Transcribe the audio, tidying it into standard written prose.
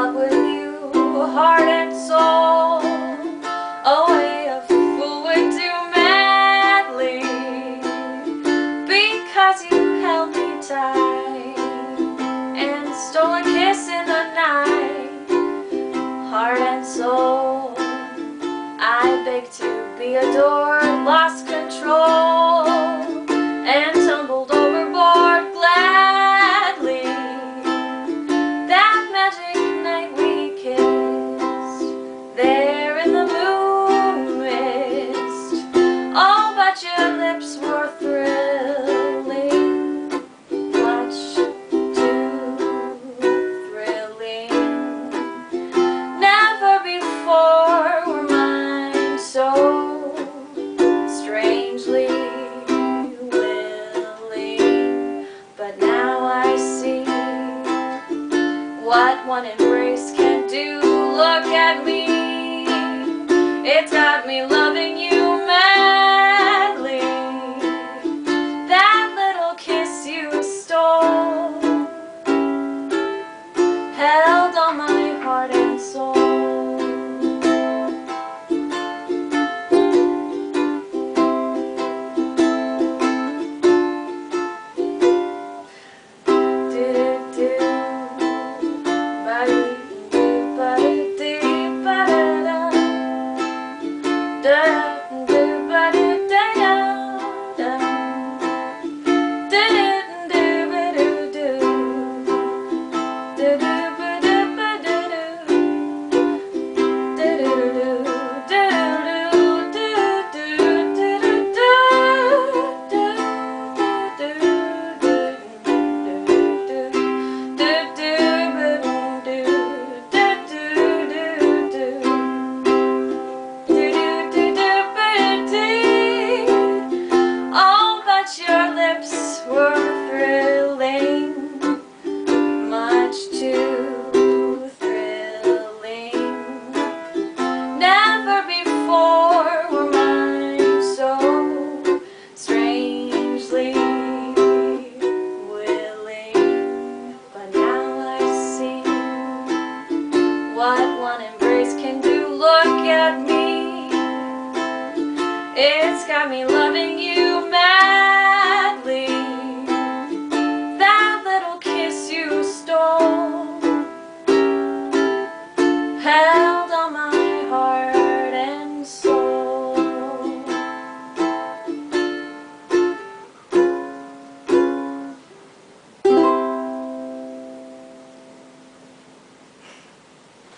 love with you, heart and soul, a way of fool would do madly, because you held me tight and stole a kiss in the night. Heart and soul, I begged to be adored, lost control, and tumbled overboard gladly. That magic night we kissed, there in the moon mist. Oh, but your lips were thrilling, much too thrilling. Never before were mine so strangely willing, but now I see what one embrace can do. Look at me, it's got me loving you madly. That little kiss you stole held on my heart and soul. Your lips were thrilling, much too thrilling. Never before were mine so strangely willing, but now I see what one embrace can do. Look at me, it's got me loving you madly. That little kiss you stole